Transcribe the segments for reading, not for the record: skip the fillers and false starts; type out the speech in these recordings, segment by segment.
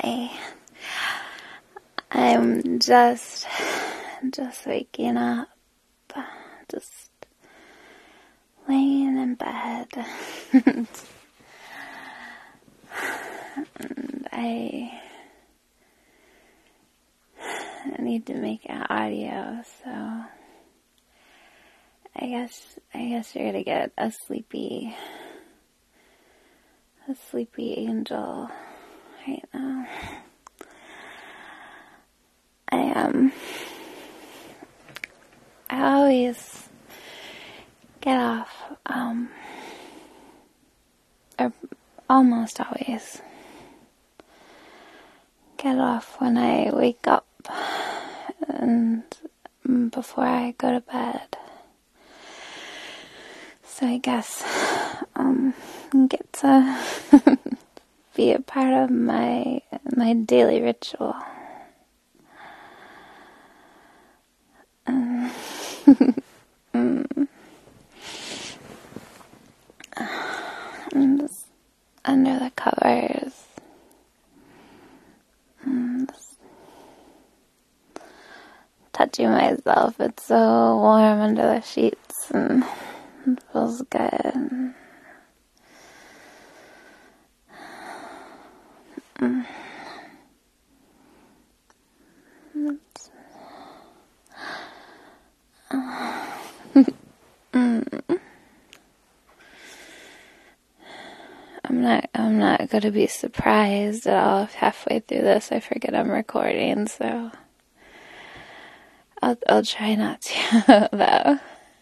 I'm just waking up, just laying in bed, and I need to make an audio, so I guess you're gonna get a sleepy angel right now. I always get off, or almost always get off when I wake up and before I go to bed. So I guess, get to be a part of my daily ritual. I'm just under the covers. Just touching myself. It's so warm under the sheets and it feels good. I'm not going to be surprised at all if halfway through this I forget I'm recording, so I'll try not to, though.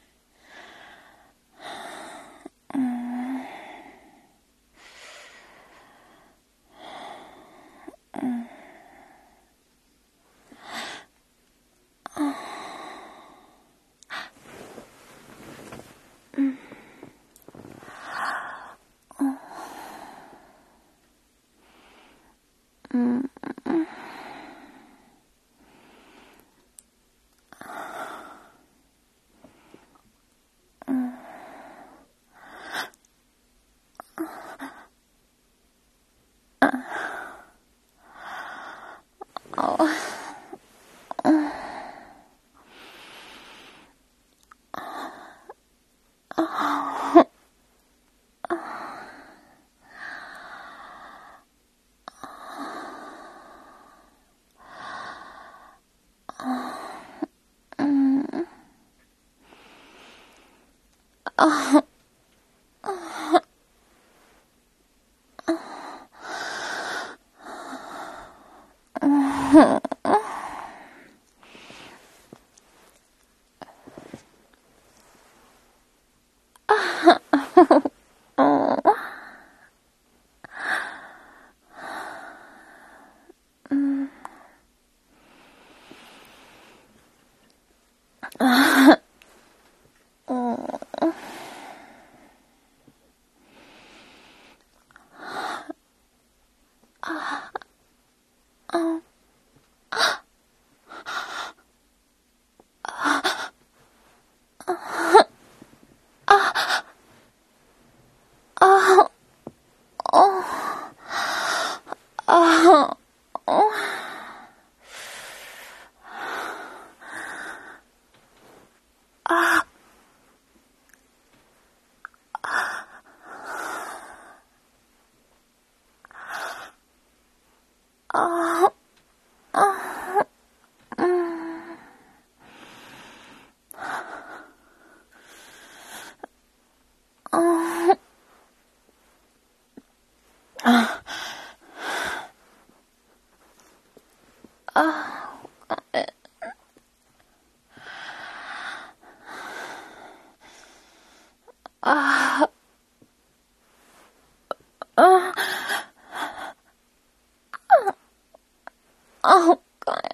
Oh, God.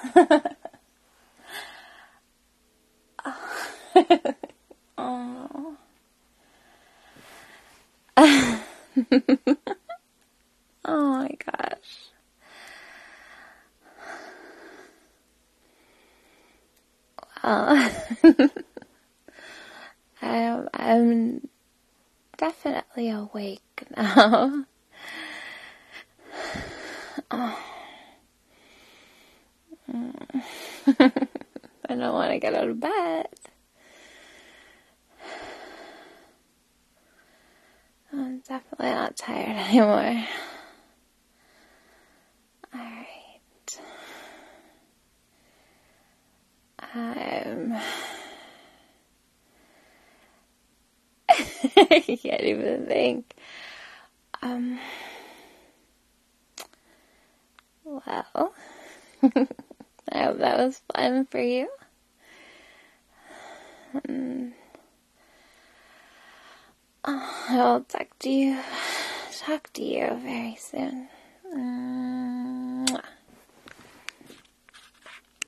Oh. Oh my gosh. Well, I'm definitely awake now. Oh. I don't want to get out of bed. I'm definitely not tired anymore. Alright. I can't even think. Well, I hope that was fun for you. I'll talk to you very soon.